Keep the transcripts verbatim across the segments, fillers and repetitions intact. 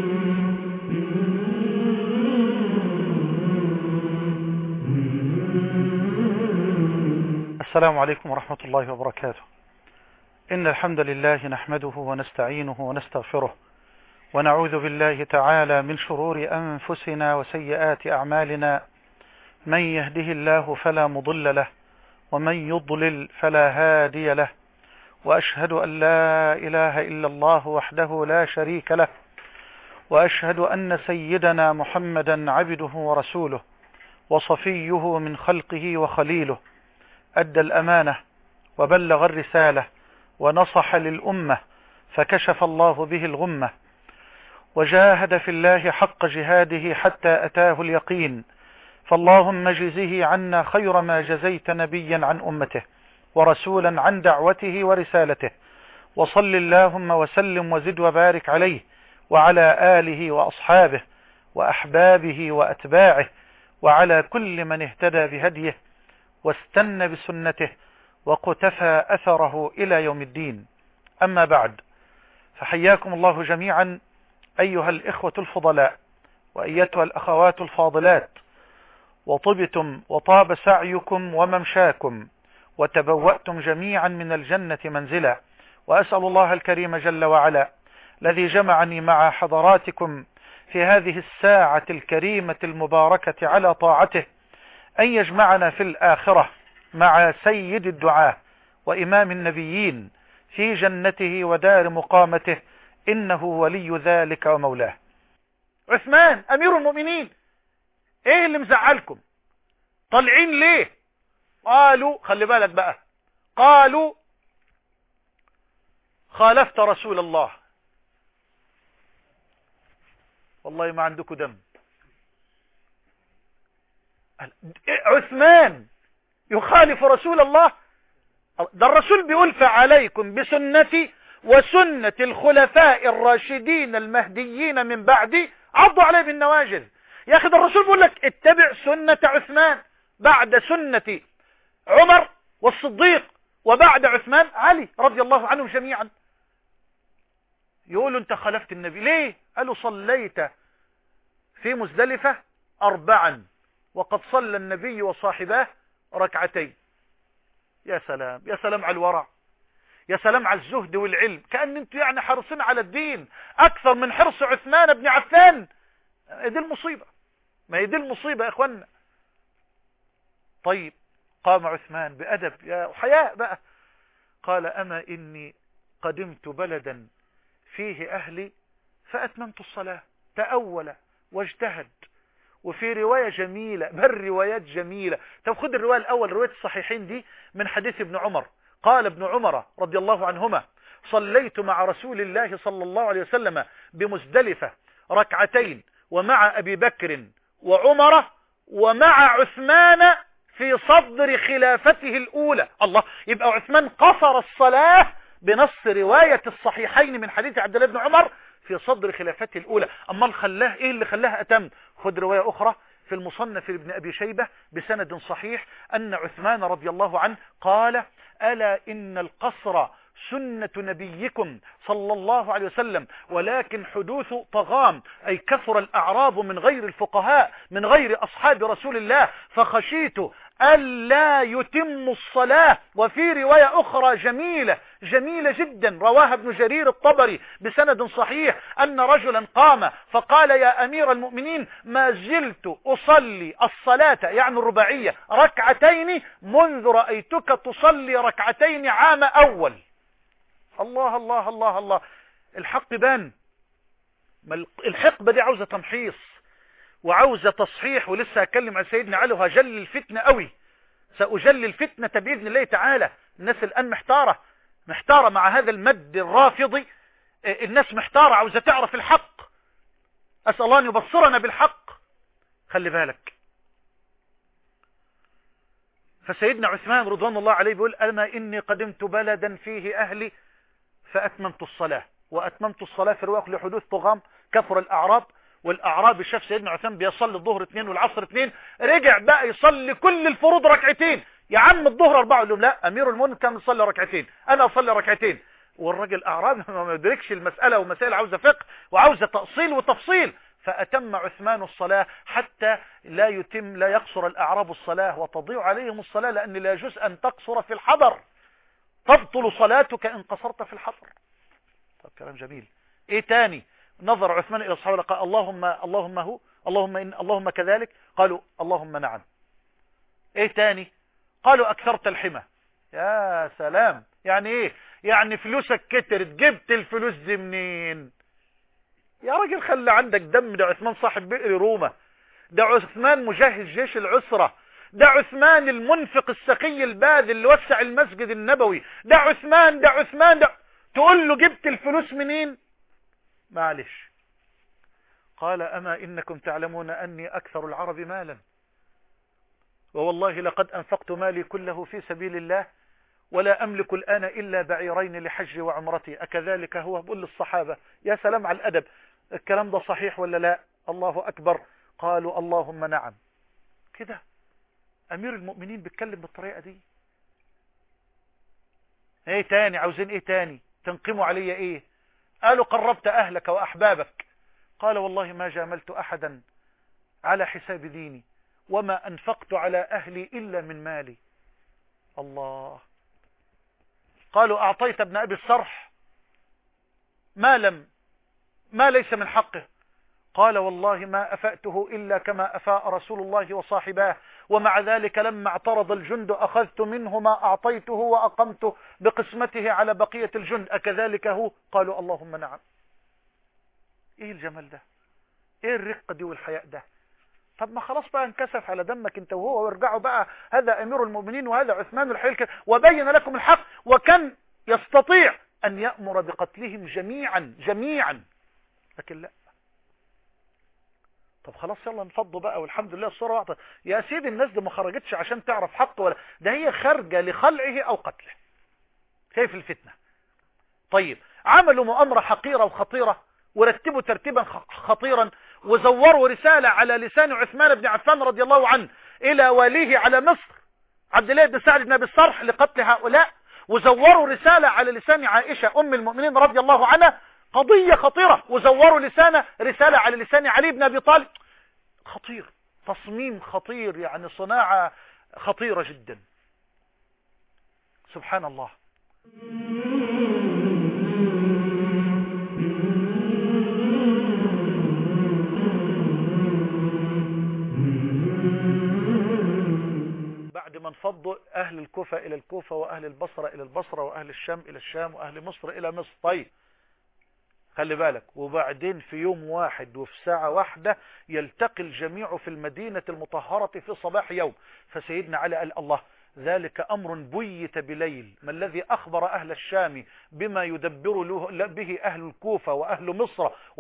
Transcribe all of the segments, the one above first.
السلام عليكم ورحمة الله وبركاته. إن الحمد لله نحمده ونستعينه ونستغفره ونعوذ بالله تعالى من شرور أنفسنا وسيئات أعمالنا، من يهده الله فلا مضل له ومن يضلل فلا هادي له، وأشهد أن لا إله إلا الله وحده لا شريك له، وأشهد أن سيدنا محمدا عبده ورسوله وصفيه من خلقه وخليله، أدى الأمانة وبلغ الرسالة ونصح للأمة فكشف الله به الغمة، وجاهد في الله حق جهاده حتى أتاه اليقين، فاللهم اجزه عنا خير ما جزيت نبيا عن أمته ورسولا عن دعوته ورسالته، وصل اللهم وسلم وزد وبارك عليه وعلى آله وأصحابه وأحبابه وأتباعه وعلى كل من اهتدى بهديه واستنى بسنته وقتفى أثره إلى يوم الدين. أما بعد، فحياكم الله جميعا أيها الإخوة الفضلاء وأيتها الأخوات الفاضلات، وطبتم وطاب سعيكم وممشاكم وتبوأتم جميعا من الجنة منزلا، وأسأل الله الكريم جل وعلا الذي جمعني مع حضراتكم في هذه الساعة الكريمة المباركة على طاعته أن يجمعنا في الآخرة مع سيد الدعاة وإمام النبيين في جنته ودار مقامته، إنه ولي ذلك ومولاه. عثمان أمير المؤمنين، إيه اللي مزعلكم؟ طالعين ليه؟ قالوا، خلي بالك بقى، قالوا خالفت رسول الله. والله ما عندكم دم. عثمان يخالف رسول الله؟ ده الرسول بيقول فعليكم بسنتي وسنة الخلفاء الراشدين المهديين من بعدي عضوا عليه بالنواجذ. يا أخي ده الرسول بيقول لك اتبع سنة عثمان بعد سنة عمر والصديق وبعد عثمان علي رضي الله عنهم جميعا. يقولوا انت خالفت النبي ليه؟ قالوا صليت في مزدلفة أربعا وقد صلى النبي وصاحباه ركعتين. يا سلام يا سلام على الورع، يا سلام على الزهد والعلم، كأن انتوا يعني حرصين على الدين أكثر من حرص عثمان بن عفان. دي المصيبة، ما هي دي المصيبة يا اخوانا. طيب، قام عثمان بأدب يا حياء بقى، قال أما إني قدمت بلدا فيه أهلي فأتممت الصلاة. تأول واجتهد. وفي رواية جميلة، بل روايات جميلة. طب خد الرواية الأول، رواية الصحيحين دي من حديث ابن عمر. قال ابن عمر رضي الله عنهما صليت مع رسول الله صلى الله عليه وسلم بمزدلفة ركعتين ومع أبي بكر وعمر ومع عثمان في صدر خلافته الأولى. الله، يبقى عثمان قصر الصلاة بنص رواية الصحيحين من حديث عبد الله بن عمر في صدر خلافته الأولى. أما خلاه إيه اللي خلاه أتم؟ خد رواية أخرى في المصنف لابن أبي شيبة بسند صحيح أن عثمان رضي الله عنه قال ألا إن القصر سنة نبيكم صلى الله عليه وسلم، ولكن حدوث طغام، أي كثر الأعراب من غير الفقهاء من غير أصحاب رسول الله، فخشيت ألا يتم الصلاة. وفي رواية أخرى جميلة جميلة جدا رواها ابن جرير الطبري بسند صحيح أن رجلا قام فقال يا أمير المؤمنين ما زلت أصلي الصلاة يعني الرباعية ركعتين منذ رأيتك تصلي ركعتين عام أول. الله الله الله الله، الحق بان. الحقبة دي عاوزة تمحيص وعاوزة تصحيح، ولسه هكلم عن سيدنا علي وهجل الفتنة قوي، سأجل الفتنة بإذن الله تعالى. الناس الآن محتارة محتارة مع هذا المد الرافضي، الناس محتارة عاوزة تعرف الحق. أسأل الله أن يبصرنا بالحق. خلي بالك، فسيدنا عثمان رضوان الله عليه بيقول أما إني قدمت بلدا فيه أهلي فأتممت الصلاة. وأتممت الصلاة في رواية لحدوث طغام كثر الأعراب، والأعراب شاف سيدنا عثمان بيصلي الظهر اثنين والعصر اثنين، رجع بقى يصلي كل الفروض ركعتين. يا عم الظهر أربعة، يقول لهم لا أمير المؤمنين كان يصلي ركعتين، أنا أصلي ركعتين. والراجل أعرابي ما يدركش المسألة، ومسائل عاوزة فقه وعاوزة تأصيل وتفصيل. فأتم عثمان الصلاة حتى لا يتم لا يقصر الأعراب الصلاة وتضيع عليهم الصلاة، لأن لا يجوز أن تقصر في الحضر، تبطل صلاتك إن قصرت في الحضر. طب كلام جميل. إيه تاني؟ نظر عثمان إلى الصحابة قال اللهم اللهم هو اللهم إن اللهم كذلك، قالوا اللهم نعم. إيه تاني؟ قالوا أكثرت الحمى. يا سلام، يعني إيه؟ يعني فلوسك كترت، جبت الفلوس دي منين؟ يا راجل خلي عندك دم، ده عثمان صاحب بئر روما، ده عثمان مجهز جيش العسرة، ده عثمان المنفق السخي الباذل اللي وسع المسجد النبوي، ده عثمان ده عثمان ده تقول له جبت الفلوس منين؟ معلش. قال أما إنكم تعلمون أني أكثر العرب مالا، ووالله لقد أنفقت مالي كله في سبيل الله، ولا أملك الآن إلا بعيرين لحج وعمرتي، أكذلك هو؟ بقول للصحابة يا سلام على الأدب، الكلام ده صحيح ولا لا؟ الله أكبر. قالوا اللهم نعم. كده أمير المؤمنين بيتكلم بالطريقة دي. ايه تاني؟ عاوزين ايه تاني؟ تنقموا علي ايه؟ قالوا قربت أهلك وأحبابك. قال والله ما جاملت أحدا على حساب ديني، وما أنفقت على أهلي إلا من مالي. الله. قالوا أعطيت ابن أبي الصرح ما لم ما ليس من حقه. قال والله ما أفأته إلا كما أفاء رسول الله وصاحباه، ومع ذلك لما اعترض الجند أخذت منه ما أعطيته وأقمت بقسمته على بقية الجند، أكذلك هو؟ قالوا اللهم نعم. ايه الجمال ده؟ ايه الرقة دي والحياء ده؟ طب ما خلاص بقى انكسف على دمك انت وهو، وارجعوا بقى، هذا امير المؤمنين وهذا عثمان الحيل، وبين لكم الحق، وكان يستطيع ان يأمر بقتلهم جميعا جميعا، لكن لا. طب خلاص يلا نفضوا بقى، والحمد لله الصورة واحدة. يا سيدي الناس دي ما خرجتش عشان تعرف حق، ولا ده هي خارجة لخلعه او قتله. كيف الفتنة؟ طيب عملوا مؤامرة حقيرة وخطيرة، ورتبوا ترتيبا خطيرا، وزوروا رسالة على لسان عثمان بن عفان رضي الله عنه إلى واليه على مصر عبد الله بن سعد بن أبي الصرح لقتل هؤلاء، وزوروا رسالة على لسان عائشة أم المؤمنين رضي الله عنها، قضية خطيرة، وزوروا لسانة رسالة على لسان علي بن أبي طالب. خطير، تصميم خطير، يعني صناعة خطيرة جدا. سبحان الله. بعد ما انفضوا أهل الكوفة إلى الكوفة، وأهل البصرة إلى البصرة، وأهل الشام إلى الشام، وأهل مصر إلى مصر. طيب خلي بالك، وبعدين في يوم واحد وفي ساعة واحدة يلتقي الجميع في المدينة المطهرة في صباح يوم. فسيدنا علي قال الله ذلك أمر بيت بليل، ما الذي أخبر أهل الشام بما يدبر له به أهل الكوفة وأهل مصر و...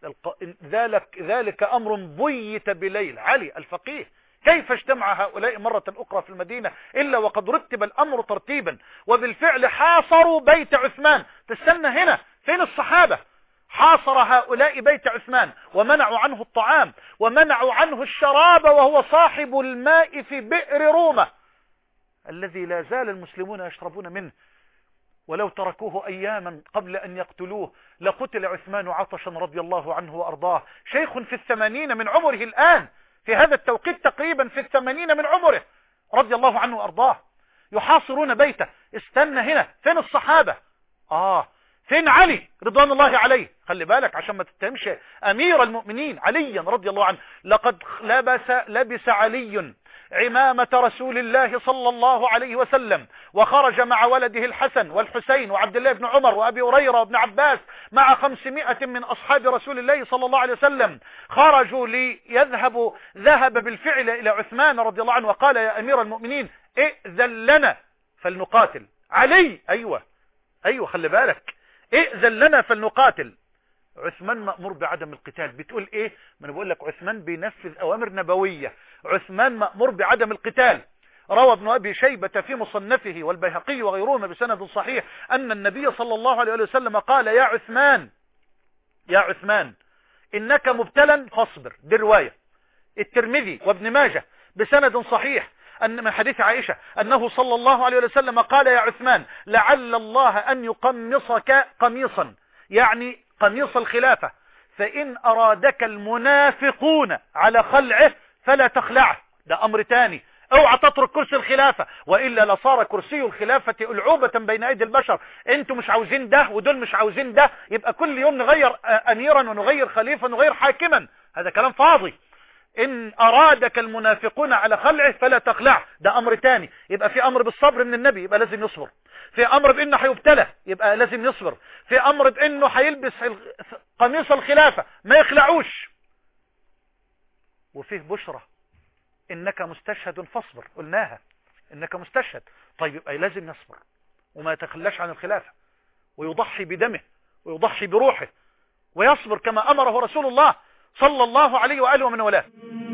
ذلك, ذلك أمر بيت بليل. علي الفقيه كيف اجتمع هؤلاء مرة أخرى في المدينة إلا وقد رتب الأمر ترتيبا، وبالفعل حاصروا بيت عثمان. تستنى هنا، فين الصحابة؟ حاصر هؤلاء بيت عثمان ومنعوا عنه الطعام ومنعوا عنه الشراب، وهو صاحب الماء في بئر روما الذي لا زال المسلمون يشربون منه، ولو تركوه أياما قبل أن يقتلوه لقتل عثمان عطشا رضي الله عنه وأرضاه. شيخ في الثمانين من عمره الآن، في هذا التوقيت تقريبا في الثمانين من عمره رضي الله عنه وأرضاه، يحاصرون بيته. استنى هنا، فين الصحابة؟ آه فين علي رضوان الله عليه؟ خلي بالك عشان ما تتهمش أمير المؤمنين عليا رضي الله عنه. لقد لبس, لبس علي عمامة رسول الله صلى الله عليه وسلم، وخرج مع ولده الحسن والحسين وعبد الله بن عمر وأبي هريرة وابن عباس مع خمسمائة من أصحاب رسول الله صلى الله عليه وسلم. خرجوا ليذهبوا، ذهب بالفعل إلى عثمان رضي الله عنه وقال يا أمير المؤمنين ائذن لنا فلنقاتل. علي أيوة أيوة خلي بالك، ائذن لنا فلنقاتل. عثمان مأمور بعدم القتال. بتقول ايه؟ ما انا بقول لك عثمان بينفذ اوامر نبوية. عثمان مأمور بعدم القتال. روى ابن ابي شيبة في مصنفه والبيهقي وغيرهما بسند صحيح ان النبي صلى الله عليه وسلم قال يا عثمان يا عثمان انك مبتلا فاصبر. دي رواية الترمذي وابن ماجه بسند صحيح أن من حديث عائشة أنه صلى الله عليه وسلم قال يا عثمان لعل الله أن يقمصك قميصا، يعني قميص الخلافة، فإن أرادك المنافقون على خلعه فلا تخلعه. ده أمر تاني، اوعى تترك كرسي الخلافة، وإلا لصار كرسي الخلافة ألعوبة بين أيدي البشر. انتوا مش عاوزين ده ودول مش عاوزين ده، يبقى كل يوم نغير أميرا ونغير خليفة ونغير حاكما. هذا كلام فاضي. إن أرادك المنافقون على خلعه فلا تخلعه، ده أمر تاني. يبقى في أمر بالصبر من النبي، يبقى لازم يصبر. في أمر بأنه هيبتلى، يبقى لازم يصبر. في أمر بأنه هيلبس قميص الخلافة ما يخلعوش. وفيه بشرة إنك مستشهد فاصبر، قلناها إنك مستشهد. طيب يبقى لازم يصبر وما يتخلاش عن الخلافة، ويضحي بدمه ويضحي بروحه ويصبر كما أمره رسول الله صلى الله عليه وآله ومن والاه.